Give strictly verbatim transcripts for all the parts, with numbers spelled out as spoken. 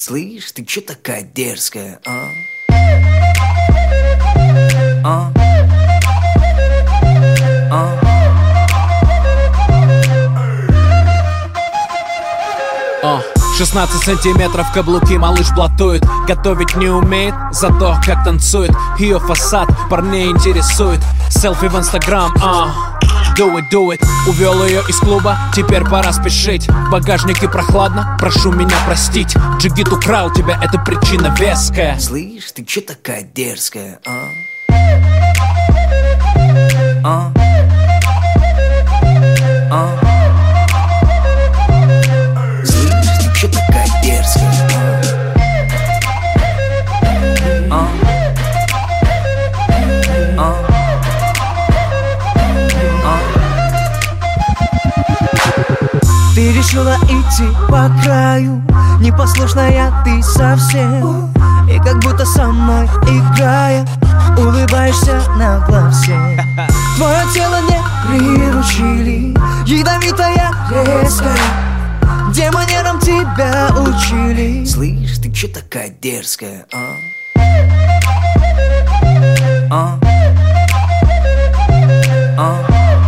Слышь, ты чё такая дерзкая, а? А? А? А. шестнадцать сантиметров каблуки, малыш блатует. Готовить не умеет, зато как танцует. Ее фасад парней интересует. Селфи в инстаграм, а Do it, do it. Увел ее из клуба, теперь пора спешить. В багажнике прохладно, прошу меня простить. Джигит украл тебя, это причина веская. Слышь, ты чё такая дерзкая, а? А? А? Слышь, ты чё такая дерзкая, а? А? А? Ты решила идти по краю, непослушная ты совсем. И как будто со мной играя, улыбаешься нагло всем. Твое тело не приручили, ядовитая, резкая. Где манерам тебя учили? Слышь, ты чё такая дерзкая, а? А? А?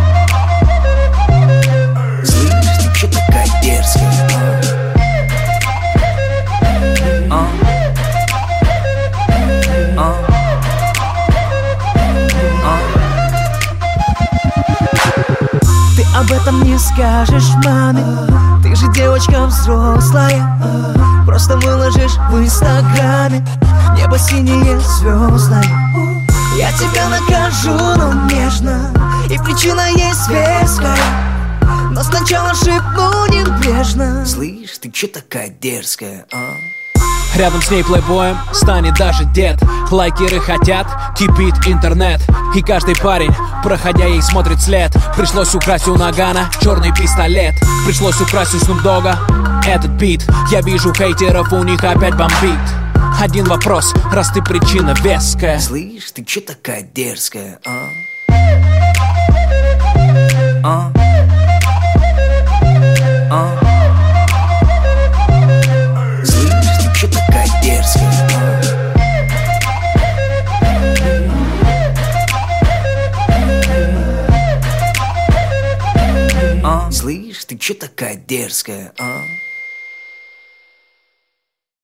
Об этом не скажешь маме, ты же девочка взрослая. Просто выложишь в инстаграме небо синее звездное. Я тебя накажу, но нежно, и причина есть веская. Но сначала шепну небрежно. Слышь, ты чё такая дерзкая, а? Рядом с ней плейбоем станет даже дед. Лайкеры хотят, кипит интернет. И каждый парень, проходя ей, смотрит след. Пришлось украсть у Нагана черный пистолет. Пришлось украсть у Снупдога этот бит. Я вижу хейтеров, у них опять бомбит. Один вопрос, раз ты причина веская. Слышь, ты чё такая дерзкая, а? А? А? Слышь, ты чё такая дерзкая, а?